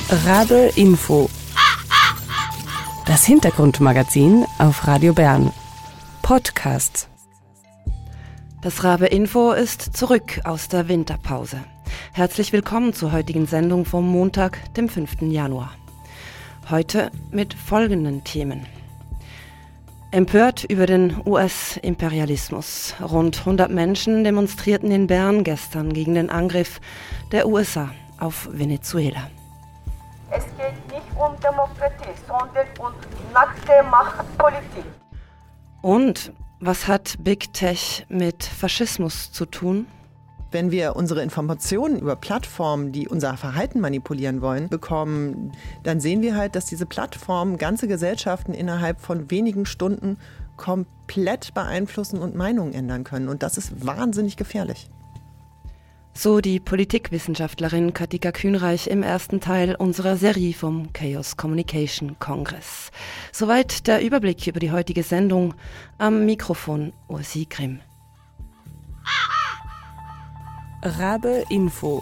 Rabe Info. Das Hintergrundmagazin auf Radio Bern. Podcast. Das Rabe Info ist zurück aus der Winterpause. Herzlich willkommen zur heutigen Sendung vom Montag, dem 5. Januar. Heute mit folgenden Themen. Empört über den US-Imperialismus. Rund 100 Menschen demonstrierten in Bern gestern gegen den Angriff der USA auf Venezuela. Es geht nicht um Demokratie, sondern um nackte Machtpolitik. Und was hat Big Tech mit Faschismus zu tun? Wenn wir unsere Informationen über Plattformen, die unser Verhalten manipulieren wollen, bekommen, dann sehen wir halt, dass diese Plattformen ganze Gesellschaften innerhalb von wenigen Stunden komplett beeinflussen und Meinungen ändern können. Und das ist wahnsinnig gefährlich. So die Politikwissenschaftlerin Katika Kühnreich im ersten Teil unserer Serie vom Chaos Communication Kongress. Soweit der Überblick über die heutige Sendung. Am Mikrofon Ursi Grimm. Rabe Info.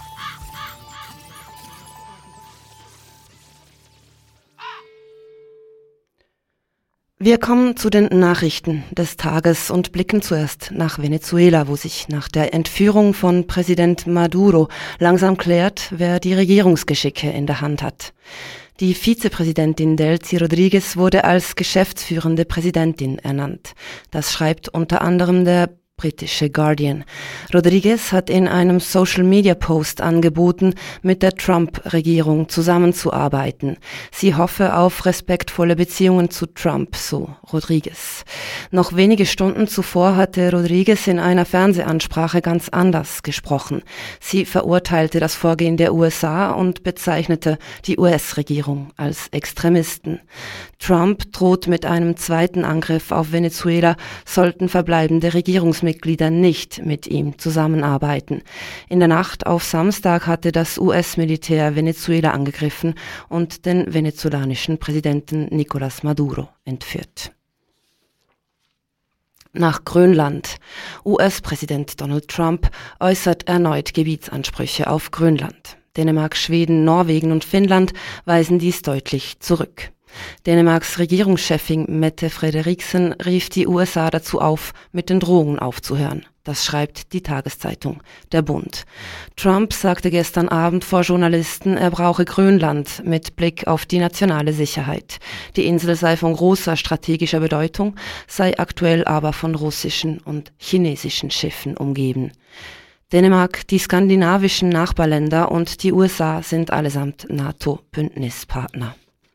Wir kommen zu den Nachrichten des Tages und blicken zuerst nach Venezuela, wo sich nach der Entführung von Präsident Maduro langsam klärt, wer die Regierungsgeschicke in der Hand hat. Die Vizepräsidentin Delcy Rodriguez wurde als geschäftsführende Präsidentin ernannt. Das schreibt unter anderem der britische Guardian. Rodriguez hat in einem Social-Media-Post angeboten, mit der Trump-Regierung zusammenzuarbeiten. Sie hoffe auf respektvolle Beziehungen zu Trump, so Rodriguez. Noch wenige Stunden zuvor hatte Rodriguez in einer Fernsehansprache ganz anders gesprochen. Sie verurteilte das Vorgehen der USA und bezeichnete die US-Regierung als Extremisten. Trump droht mit einem zweiten Angriff auf Venezuela, sollten verbleibende Regierungsmitglieder nicht mit ihm zusammenarbeiten. In der Nacht auf Samstag hatte das US-Militär Venezuela angegriffen und den venezolanischen Präsidenten Nicolás Maduro entführt. Nach Grönland. US-Präsident Donald Trump äußert erneut Gebietsansprüche auf Grönland. Dänemark, Schweden, Norwegen und Finnland weisen dies deutlich zurück. Dänemarks Regierungschefin Mette Frederiksen rief die USA dazu auf, mit den Drohungen aufzuhören. Das schreibt die Tageszeitung Der Bund. Trump sagte gestern Abend vor Journalisten, er brauche Grönland mit Blick auf die nationale Sicherheit. Die Insel sei von großer strategischer Bedeutung, sei aktuell aber von russischen und chinesischen Schiffen umgeben. Dänemark, die skandinavischen Nachbarländer und die USA sind allesamt NATO-Bündnispartner.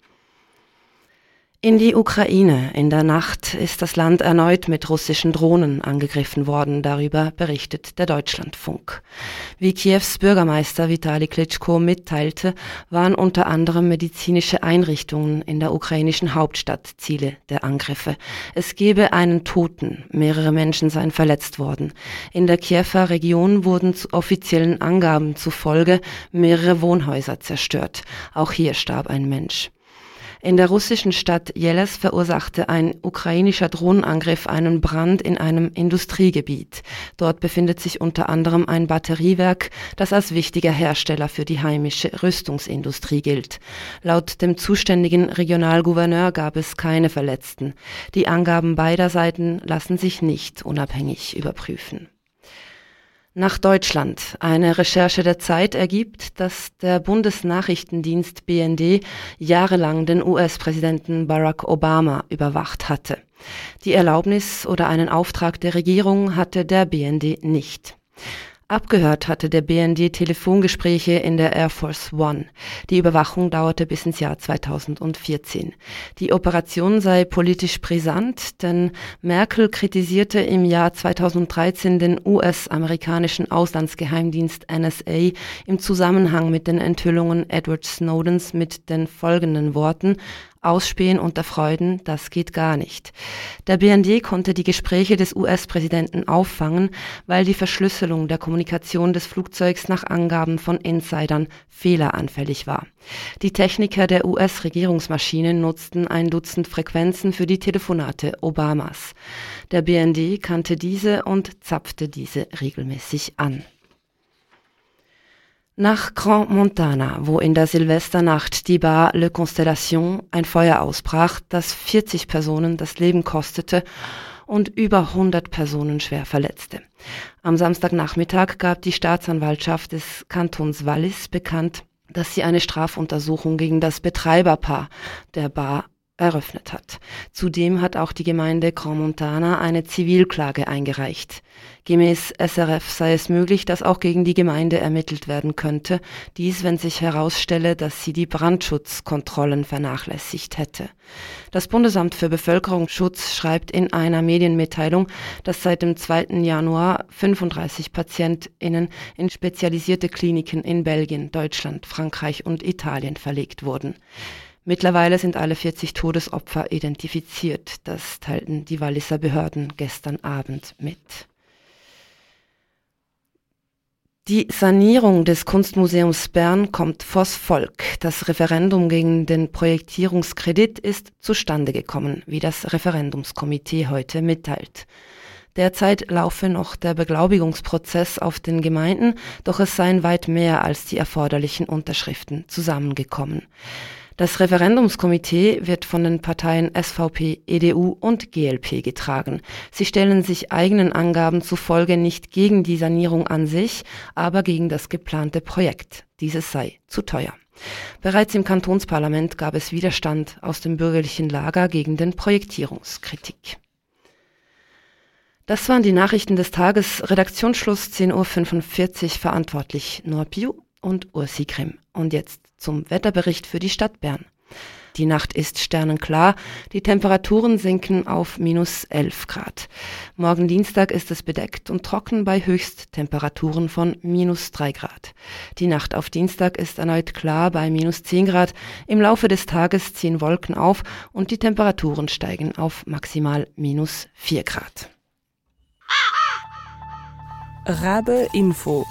In die Ukraine. In der Nacht ist das Land erneut mit russischen Drohnen angegriffen worden. Darüber berichtet der Deutschlandfunk. Wie Kiews Bürgermeister Vitali Klitschko mitteilte, waren unter anderem medizinische Einrichtungen in der ukrainischen Hauptstadt Ziele der Angriffe. Es gebe einen Toten, mehrere Menschen seien verletzt worden. In der Kiewer Region wurden zu offiziellen Angaben zufolge mehrere Wohnhäuser zerstört. Auch hier starb ein Mensch. In der russischen Stadt Jeles verursachte ein ukrainischer Drohnenangriff einen Brand in einem Industriegebiet. Dort befindet sich unter anderem ein Batteriewerk, das als wichtiger Hersteller für die heimische Rüstungsindustrie gilt. Laut dem zuständigen Regionalgouverneur gab es keine Verletzten. Die Angaben beider Seiten lassen sich nicht unabhängig überprüfen. Nach Deutschland. Eine Recherche der Zeit ergibt, dass der Bundesnachrichtendienst BND jahrelang den US-Präsidenten Barack Obama überwacht hatte. Die Erlaubnis oder einen Auftrag der Regierung hatte der BND nicht. Abgehört hatte der BND Telefongespräche in der Air Force One. Die Überwachung dauerte bis ins Jahr 2014. Die Operation sei politisch brisant, denn Merkel kritisierte im Jahr 2013 den US-amerikanischen Auslandsgeheimdienst NSA im Zusammenhang mit den Enthüllungen Edward Snowdens mit den folgenden Worten: Ausspähen unter Freuden, das geht gar nicht. Der BND konnte die Gespräche des US-Präsidenten auffangen, weil die Verschlüsselung der Kommunikation des Flugzeugs nach Angaben von Insidern fehleranfällig war. Die Techniker der US-Regierungsmaschine nutzten ein Dutzend Frequenzen für die Telefonate Obamas. Der BND kannte diese und zapfte diese regelmäßig an. Nach Grand Montana, wo in der Silvesternacht die Bar Le Constellation ein Feuer ausbrach, das 40 Personen das Leben kostete und über 100 Personen schwer verletzte. Am Samstagnachmittag gab die Staatsanwaltschaft des Kantons Wallis bekannt, dass sie eine Strafuntersuchung gegen das Betreiberpaar der Bar eröffnet hat. Zudem hat auch die Gemeinde Grand Montana eine Zivilklage eingereicht. Gemäß SRF sei es möglich, dass auch gegen die Gemeinde ermittelt werden könnte, dies, wenn sich herausstelle, dass sie die Brandschutzkontrollen vernachlässigt hätte. Das Bundesamt für Bevölkerungsschutz schreibt in einer Medienmitteilung, dass seit dem 2. Januar 35 PatientInnen in spezialisierte Kliniken in Belgien, Deutschland, Frankreich und Italien verlegt wurden. Mittlerweile sind alle 40 Todesopfer identifiziert. Das teilten die Walliser Behörden gestern Abend mit. Die Sanierung des Kunstmuseums Bern kommt vors Volk. Das Referendum gegen den Projektierungskredit ist zustande gekommen, wie das Referendumskomitee heute mitteilt. Derzeit laufe noch der Beglaubigungsprozess auf den Gemeinden, doch es seien weit mehr als die erforderlichen Unterschriften zusammengekommen. Das Referendumskomitee wird von den Parteien SVP, EDU und GLP getragen. Sie stellen sich eigenen Angaben zufolge nicht gegen die Sanierung an sich, aber gegen das geplante Projekt. Dieses sei zu teuer. Bereits im Kantonsparlament gab es Widerstand aus dem bürgerlichen Lager gegen den Projektierungskritik. Das waren die Nachrichten des Tages. Redaktionsschluss 10.45 Uhr, verantwortlich Noah Piu und Ursi Grimm. Und jetzt zum Wetterbericht für die Stadt Bern. Die Nacht ist sternenklar, die Temperaturen sinken auf -11 Grad. Morgen Dienstag ist es bedeckt und trocken bei Höchsttemperaturen von -3 Grad. Die Nacht auf Dienstag ist erneut klar bei -10 Grad. Im Laufe des Tages ziehen Wolken auf und die Temperaturen steigen auf maximal -4 Grad. Rabe Info.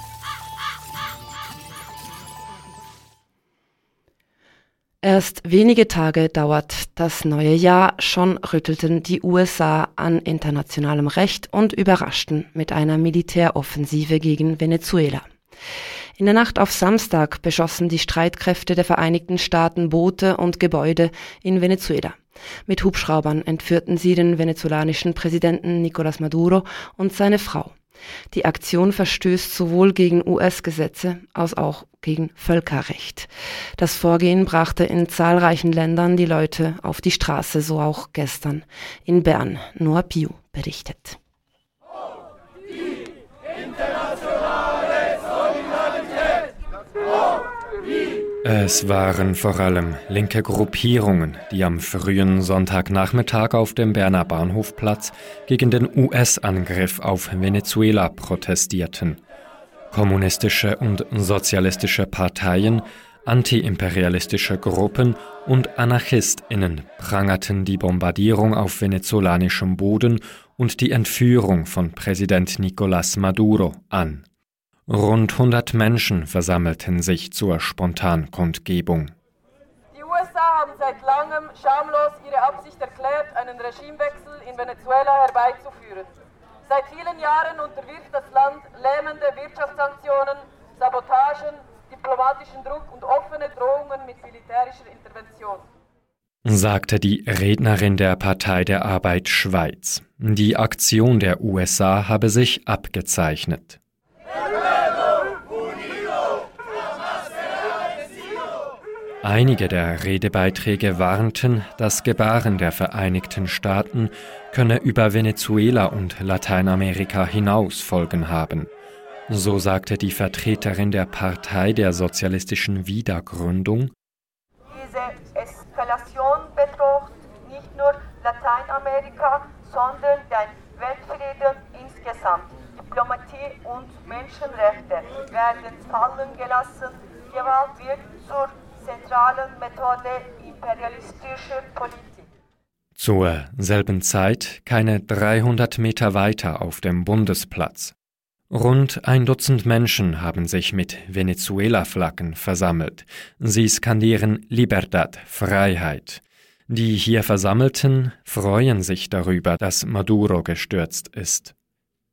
Erst wenige Tage dauert das neue Jahr, schon rüttelten die USA an internationalem Recht und überraschten mit einer Militäroffensive gegen Venezuela. In der Nacht auf Samstag beschossen die Streitkräfte der Vereinigten Staaten Boote und Gebäude in Venezuela. Mit Hubschraubern entführten sie den venezolanischen Präsidenten Nicolás Maduro und seine Frau. Die Aktion verstößt sowohl gegen US-Gesetze als auch gegen Völkerrecht. Das Vorgehen brachte in zahlreichen Ländern die Leute auf die Straße, so auch gestern in Bern. Noah Piu berichtet. Es waren vor allem linke Gruppierungen, die am frühen Sonntagnachmittag auf dem Berner Bahnhofplatz gegen den US-Angriff auf Venezuela protestierten. Kommunistische und sozialistische Parteien, antiimperialistische Gruppen und AnarchistInnen prangerten die Bombardierung auf venezolanischem Boden und die Entführung von Präsident Nicolás Maduro an. Rund 100 Menschen versammelten sich zur Spontankundgebung. Die USA haben seit langem schamlos ihre Absicht erklärt, einen Regimewechsel in Venezuela herbeizuführen. Seit vielen Jahren unterwirft das Land lähmende Wirtschaftssanktionen, Sabotagen, diplomatischen Druck und offene Drohungen mit militärischer Intervention, sagte die Rednerin der Partei der Arbeit Schweiz. Die Aktion der USA habe sich abgezeichnet. Einige der Redebeiträge warnten, das Gebaren der Vereinigten Staaten könne über Venezuela und Lateinamerika hinaus Folgen haben. So sagte die Vertreterin der Partei der sozialistischen Wiedergründung: Diese Eskalation bedroht nicht nur Lateinamerika, sondern den Weltfrieden insgesamt. Diplomatie und Menschenrechte werden fallen gelassen. Gewalt wird zur zentralen Methode imperialistischer Politik. Zur selben Zeit, keine 300 Meter weiter auf dem Bundesplatz. Rund 1 Dutzend Menschen haben sich mit Venezuela-Flaggen versammelt. Sie skandieren Libertad, Freiheit. Die hier Versammelten freuen sich darüber, dass Maduro gestürzt ist.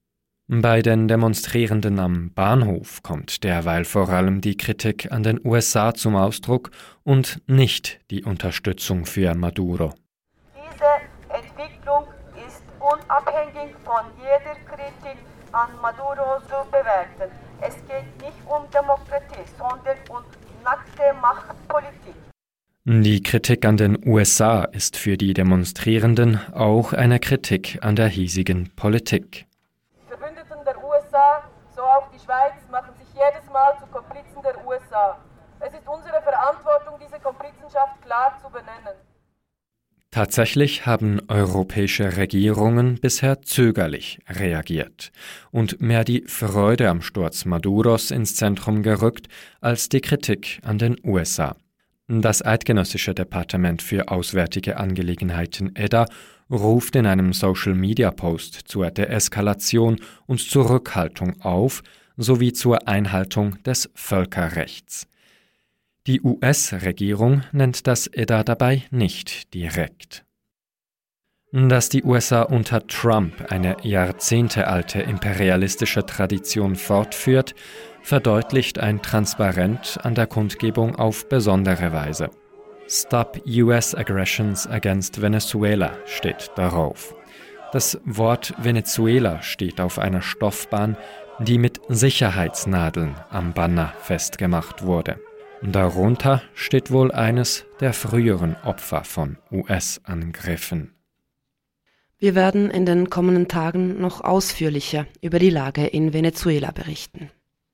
Bei den Demonstrierenden am Bahnhof kommt derweil vor allem die Kritik an den USA zum Ausdruck und nicht die Unterstützung für Maduro. Diese Entwicklung ist unabhängig von jeder Kritik an Maduro zu bewerten. Es geht nicht um Demokratie, sondern um nackte Machtpolitik. Die Kritik an den USA ist für die Demonstrierenden auch eine Kritik an der hiesigen Politik. Verbündeten der USA, so auch die Schweiz, machen sich jedes Mal zu Komplizen der USA. Es ist unsere Verantwortung, diese Komplizenschaft klar zu benennen. Tatsächlich haben europäische Regierungen bisher zögerlich reagiert und mehr die Freude am Sturz Maduros ins Zentrum gerückt als die Kritik an den USA. Das Eidgenössische Departement für Auswärtige Angelegenheiten EDA ruft in einem Social-Media-Post zur Deeskalation und Zurückhaltung auf, sowie zur Einhaltung des Völkerrechts. Die US-Regierung nennt das EDA dabei nicht direkt. Dass die USA unter Trump eine jahrzehntealte imperialistische Tradition fortführt, verdeutlicht ein Transparent an der Kundgebung auf besondere Weise. Stop US Aggressions against Venezuela steht darauf. Das Wort Venezuela steht auf einer Stoffbahn, die mit Sicherheitsnadeln am Banner festgemacht wurde. Darunter steht wohl eines der früheren Opfer von US-Angriffen. Wir werden in den kommenden Tagen noch ausführlicher über die Lage in Venezuela berichten.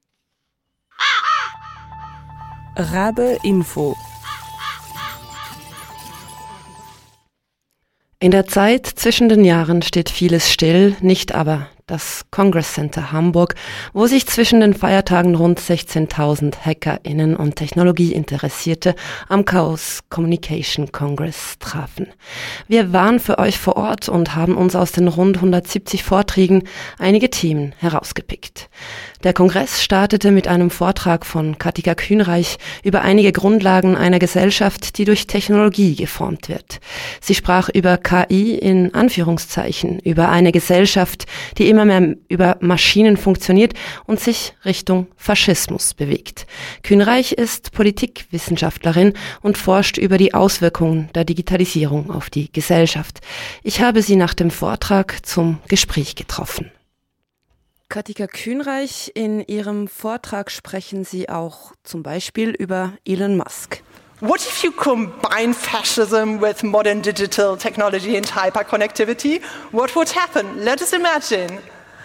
Rabe Info. In der Zeit zwischen den Jahren steht vieles still, nicht aber das Congress Center Hamburg, wo sich zwischen den Feiertagen rund 16.000 HackerInnen und Technologieinteressierte am Chaos Communication Congress trafen. Wir waren für euch vor Ort und haben uns aus den rund 170 Vorträgen einige Themen herausgepickt. Der Kongress startete mit einem Vortrag von Katika Kühnreich über einige Grundlagen einer Gesellschaft, die durch Technologie geformt wird. Sie sprach über KI in Anführungszeichen, über eine Gesellschaft, die immer mehr über Maschinen funktioniert und sich Richtung Faschismus bewegt. Kühnreich ist Politikwissenschaftlerin und forscht über die Auswirkungen der Digitalisierung auf die Gesellschaft. Ich habe sie nach dem Vortrag zum Gespräch getroffen. Katika Kühnreich, in ihrem Vortrag sprechen Sie auch zum Beispiel über Elon Musk. What if you combine fascism with modern digital technology and hyperconnectivity? What would happen? Let us imagine.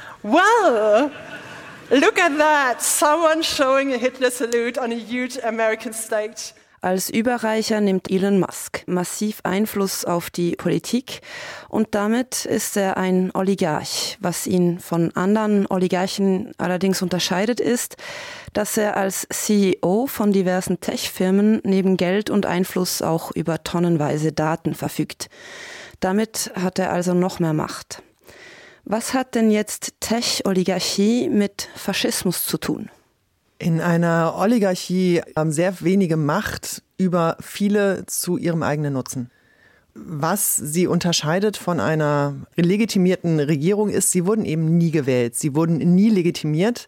Well, look at that. Someone showing a Hitler salute on a huge American stage. Als Überreicher nimmt Elon Musk massiv Einfluss auf die Politik und damit ist er ein Oligarch. Was ihn von anderen Oligarchen allerdings unterscheidet, ist, dass er als CEO von diversen Tech-Firmen neben Geld und Einfluss auch über tonnenweise Daten verfügt. Damit hat er also noch mehr Macht. Was hat denn jetzt Tech-Oligarchie mit Faschismus zu tun? In einer Oligarchie haben sehr wenige Macht über viele zu ihrem eigenen Nutzen. Was sie unterscheidet von einer legitimierten Regierung ist, sie wurden eben nie gewählt, sie wurden nie legitimiert.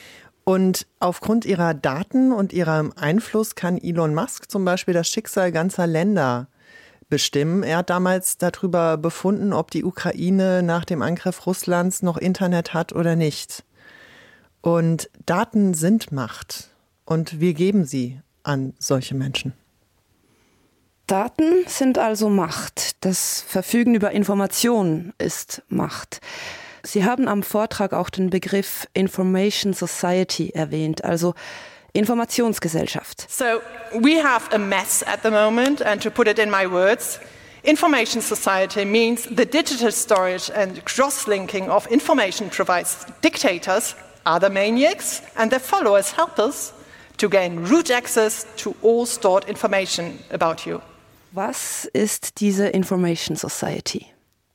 Und aufgrund ihrer Daten und ihrem Einfluss kann Elon Musk zum Beispiel das Schicksal ganzer Länder bestimmen. Er hat damals darüber befunden, ob die Ukraine nach dem Angriff Russlands noch Internet hat oder nicht. Und Daten sind Macht und wir geben sie an solche Menschen. Daten sind also Macht. Das Verfügen über Informationen ist Macht. Sie haben am Vortrag auch den Begriff Information Society erwähnt, also Informationsgesellschaft. So we have a mess at the moment, and to put it in my words, information society means the digital storage and cross-linking of information provides dictators, other maniacs, and their followers help us to gain root access to all stored information about you. Was ist diese Information Society?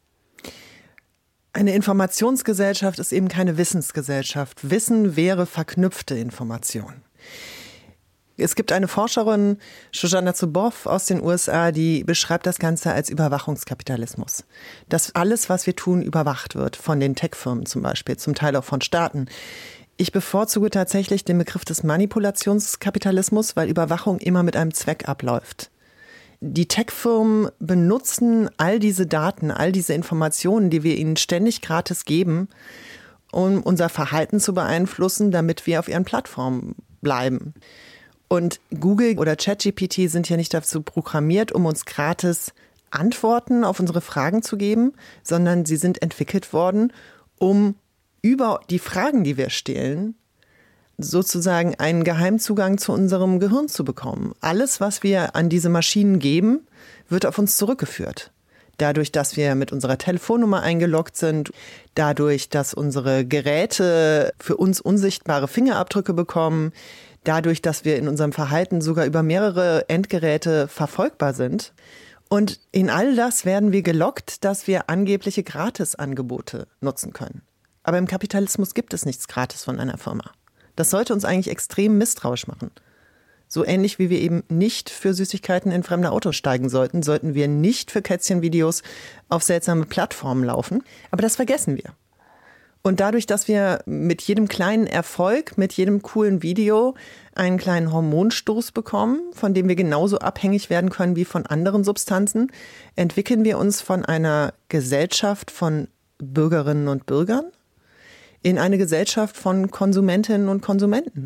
Eine Informationsgesellschaft ist eben keine Wissensgesellschaft. Wissen wäre verknüpfte Information. Es gibt eine Forscherin, Shoshana Zuboff aus den USA, die beschreibt das Ganze als Überwachungskapitalismus. Dass alles, was wir tun, überwacht wird, von den Tech-Firmen zum Beispiel, zum Teil auch von Staaten. Ich bevorzuge tatsächlich den Begriff des Manipulationskapitalismus, weil Überwachung immer mit einem Zweck abläuft. Die Tech-Firmen benutzen all diese Daten, all diese Informationen, die wir ihnen ständig gratis geben, um unser Verhalten zu beeinflussen, damit wir auf ihren Plattformen bleiben. Und Google oder ChatGPT sind ja nicht dazu programmiert, um uns gratis Antworten auf unsere Fragen zu geben, sondern sie sind entwickelt worden, um über die Fragen, die wir stellen, sozusagen einen Geheimzugang zu unserem Gehirn zu bekommen. Alles, was wir an diese Maschinen geben, wird auf uns zurückgeführt. Dadurch, dass wir mit unserer Telefonnummer eingeloggt sind, dadurch, dass unsere Geräte für uns unsichtbare Fingerabdrücke bekommen, dadurch, dass wir in unserem Verhalten sogar über mehrere Endgeräte verfolgbar sind. Und in all das werden wir gelockt, dass wir angebliche Gratisangebote nutzen können. Aber im Kapitalismus gibt es nichts gratis von einer Firma. Das sollte uns eigentlich extrem misstrauisch machen. So ähnlich wie wir eben nicht für Süßigkeiten in fremde Autos steigen sollten, sollten wir nicht für Kätzchenvideos auf seltsame Plattformen laufen. Aber das vergessen wir. Und dadurch, dass wir mit jedem kleinen Erfolg, mit jedem coolen Video einen kleinen Hormonstoß bekommen, von dem wir genauso abhängig werden können wie von anderen Substanzen, entwickeln wir uns von einer Gesellschaft von Bürgerinnen und Bürgern in eine Gesellschaft von Konsumentinnen und Konsumenten.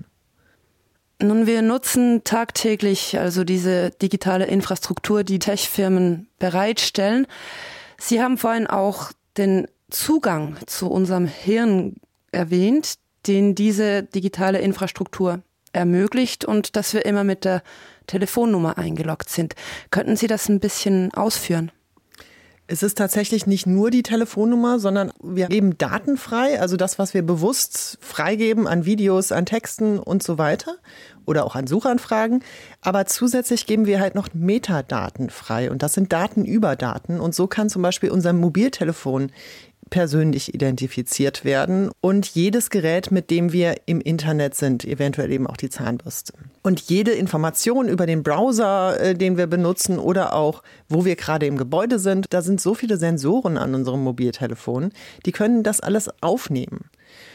Nun, wir nutzen tagtäglich also diese digitale Infrastruktur, die Tech-Firmen bereitstellen. Sie haben vorhin auch den Zugang zu unserem Hirn erwähnt, den diese digitale Infrastruktur ermöglicht und dass wir immer mit der Telefonnummer eingeloggt sind. Könnten Sie das ein bisschen ausführen? Es ist tatsächlich nicht nur die Telefonnummer, sondern wir geben Daten frei, also das, was wir bewusst freigeben an Videos, an Texten und so weiter oder auch an Suchanfragen. Aber zusätzlich geben wir halt noch Metadaten frei und das sind Daten über Daten und so kann zum Beispiel unser Mobiltelefon persönlich identifiziert werden und jedes Gerät, mit dem wir im Internet sind, eventuell eben auch die Zahnbürste. Und jede Information über den Browser, den wir benutzen oder auch, wo wir gerade im Gebäude sind, da sind so viele Sensoren an unserem Mobiltelefon, die können das alles aufnehmen.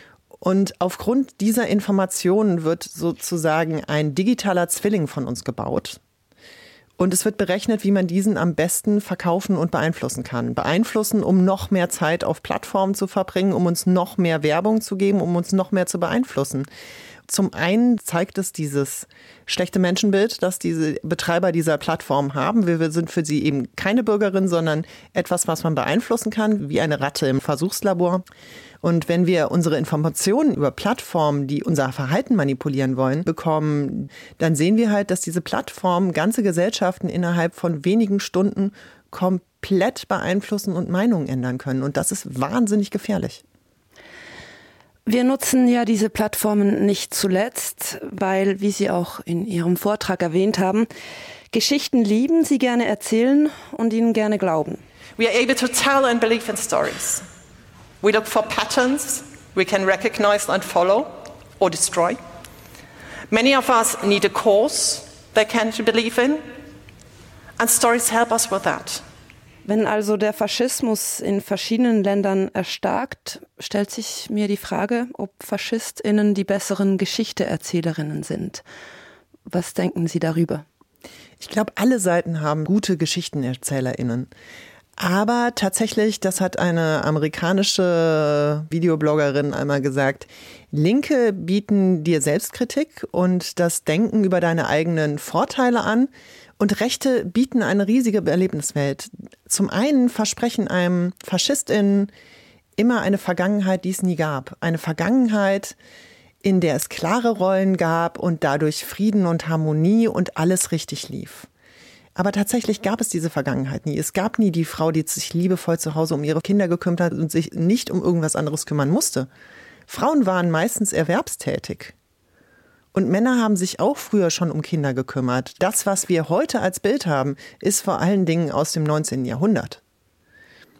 Und aufgrund dieser Informationen wird sozusagen ein digitaler Zwilling von uns gebaut. Und es wird berechnet, wie man diesen am besten verkaufen und beeinflussen kann. Beeinflussen, um noch mehr Zeit auf Plattformen zu verbringen, um uns noch mehr Werbung zu geben, um uns noch mehr zu beeinflussen. Zum einen zeigt es dieses schlechte Menschenbild, das diese Betreiber dieser Plattform haben. Wir sind für sie eben keine Bürgerin, sondern etwas, was man beeinflussen kann, wie eine Ratte im Versuchslabor. Und wenn wir unsere Informationen über Plattformen, die unser Verhalten manipulieren wollen, bekommen, dann sehen wir halt, dass diese Plattformen ganze Gesellschaften innerhalb von wenigen Stunden komplett beeinflussen und Meinungen ändern können. Und das ist wahnsinnig gefährlich. Wir nutzen ja diese Plattformen nicht zuletzt, weil, wie Sie auch in Ihrem Vortrag erwähnt haben, Geschichten lieben, sie gerne erzählen und ihnen gerne glauben. We are able to tell and believe in stories. We look for patterns we can recognize and follow or destroy. Many of us need a cause they can believe in, and stories help us with that. Wenn also der Faschismus in verschiedenen Ländern erstarkt, stellt sich mir die Frage, ob FaschistInnen die besseren Geschichteerzählerinnen sind. Was denken Sie darüber? Ich glaube, alle Seiten haben gute GeschichtenerzählerInnen. Aber tatsächlich, das hat eine amerikanische Videobloggerin einmal gesagt, Linke bieten dir Selbstkritik und das Denken über deine eigenen Vorteile an und Rechte bieten eine riesige Erlebniswelt. Zum einen versprechen einem FaschistInnen immer eine Vergangenheit, die es nie gab. Eine Vergangenheit, in der es klare Rollen gab und dadurch Frieden und Harmonie und alles richtig lief. Aber tatsächlich gab es diese Vergangenheit nie. Es gab nie die Frau, die sich liebevoll zu Hause um ihre Kinder gekümmert hat und sich nicht um irgendwas anderes kümmern musste. Frauen waren meistens erwerbstätig. Und Männer haben sich auch früher schon um Kinder gekümmert. Das, was wir heute als Bild haben, ist vor allen Dingen aus dem 19. Jahrhundert.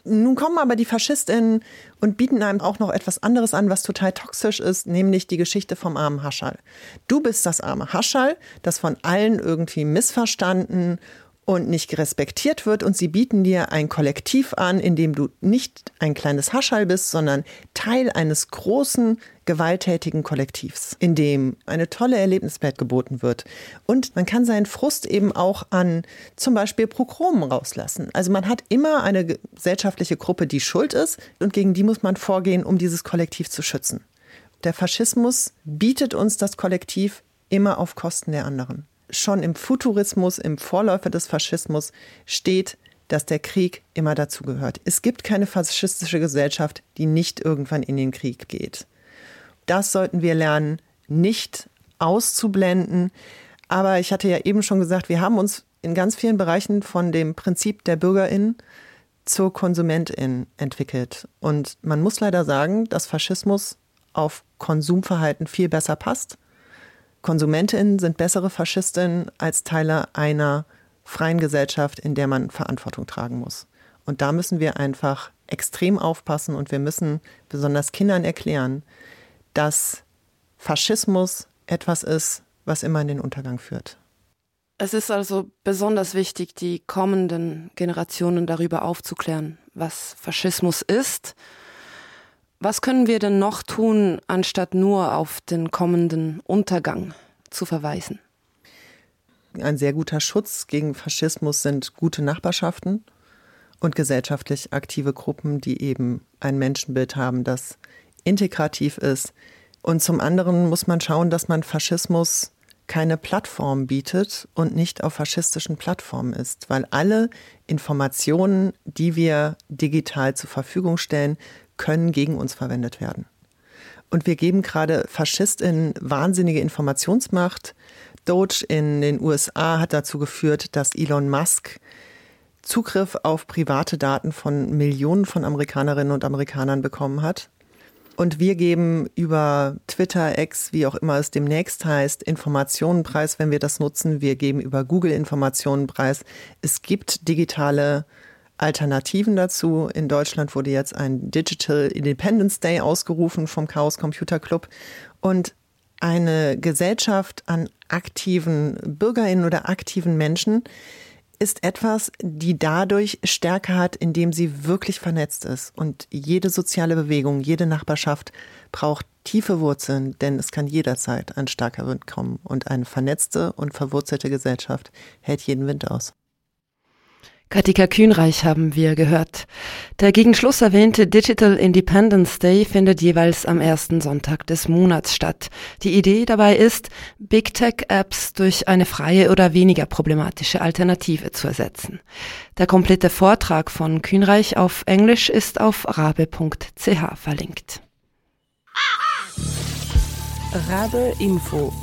Nun kommen aber die FaschistInnen und bieten einem auch noch etwas anderes an, was total toxisch ist, nämlich die Geschichte vom armen Haschall. Du bist das arme Haschall, das von allen irgendwie missverstanden und nicht respektiert wird, und sie bieten dir ein Kollektiv an, in dem du nicht ein kleines Haschall bist, sondern Teil eines großen, gewalttätigen Kollektivs, in dem eine tolle Erlebniswelt geboten wird. Und man kann seinen Frust eben auch an zum Beispiel Pogromen rauslassen. Also man hat immer eine gesellschaftliche Gruppe, die schuld ist, und gegen die muss man vorgehen, um dieses Kollektiv zu schützen. Der Faschismus bietet uns das Kollektiv immer auf Kosten der anderen. Schon im Futurismus, im Vorläufer des Faschismus steht, dass der Krieg immer dazugehört. Es gibt keine faschistische Gesellschaft, die nicht irgendwann in den Krieg geht. Das sollten wir lernen, nicht auszublenden. Aber ich hatte ja eben schon gesagt, wir haben uns in ganz vielen Bereichen von dem Prinzip der BürgerInnen zur KonsumentInnen entwickelt. Und man muss leider sagen, dass Faschismus auf Konsumverhalten viel besser passt. KonsumentInnen sind bessere FaschistInnen als Teile einer freien Gesellschaft, in der man Verantwortung tragen muss. Und da müssen wir einfach extrem aufpassen, und wir müssen besonders Kindern erklären, dass Faschismus etwas ist, was immer in den Untergang führt. Es ist also besonders wichtig, die kommenden Generationen darüber aufzuklären, was Faschismus ist. Was können wir denn noch tun, anstatt nur auf den kommenden Untergang zu verweisen? Ein sehr guter Schutz gegen Faschismus sind gute Nachbarschaften und gesellschaftlich aktive Gruppen, die eben ein Menschenbild haben, das integrativ ist. Und zum anderen muss man schauen, dass man Faschismus keine Plattform bietet und nicht auf faschistischen Plattformen ist, weil alle Informationen, die wir digital zur Verfügung stellen, können gegen uns verwendet werden. Und wir geben gerade FaschistInnen wahnsinnige Informationsmacht. Doge in den USA hat dazu geführt, dass Elon Musk Zugriff auf private Daten von Millionen von Amerikanerinnen und Amerikanern bekommen hat. Und wir geben über Twitter, X, wie auch immer es demnächst heißt, Informationen preis, wenn wir das nutzen. Wir geben über Google Informationen preis. Es gibt digitale Alternativen dazu. In Deutschland wurde jetzt ein Digital Independence Day ausgerufen vom Chaos Computer Club. Und eine Gesellschaft an aktiven BürgerInnen oder aktiven Menschen ist etwas, die dadurch Stärke hat, indem sie wirklich vernetzt ist. Und jede soziale Bewegung, jede Nachbarschaft braucht tiefe Wurzeln, denn es kann jederzeit ein starker Wind kommen. Und eine vernetzte und verwurzelte Gesellschaft hält jeden Wind aus. Katika Kühnreich haben wir gehört. Der gegen Schluss erwähnte Digital Independence Day findet jeweils am ersten Sonntag des Monats statt. Die Idee dabei ist, Big Tech Apps durch eine freie oder weniger problematische Alternative zu ersetzen. Der komplette Vortrag von Kühnreich auf Englisch ist auf rabe.ch verlinkt. Rabe Info.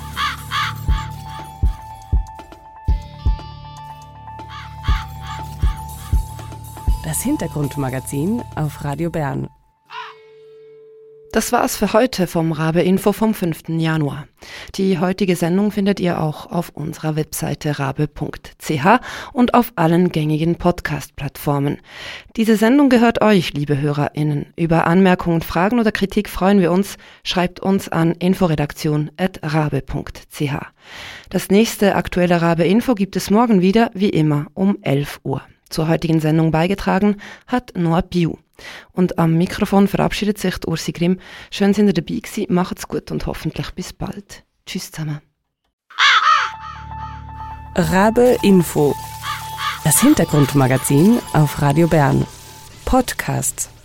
Das Hintergrundmagazin auf Radio Bern. Das war's für heute vom Rabe Info vom 5. Januar. Die heutige Sendung findet ihr auch auf unserer Webseite rabe.ch und auf allen gängigen Podcast-Plattformen. Diese Sendung gehört euch, liebe HörerInnen. Über Anmerkungen, Fragen oder Kritik freuen wir uns. Schreibt uns an inforedaktion@rabe.ch. Das nächste aktuelle Rabe Info gibt es morgen wieder, wie immer, um 11 Uhr. Zur heutigen Sendung beigetragen hat Noah Biu. Und am Mikrofon verabschiedet sich Ursi Grimm. Schön, sind ihr dabei gewesen. Macht's gut und hoffentlich bis bald. Tschüss zusammen. Rabe Info. Das Hintergrundmagazin auf Radio Bern. Podcasts.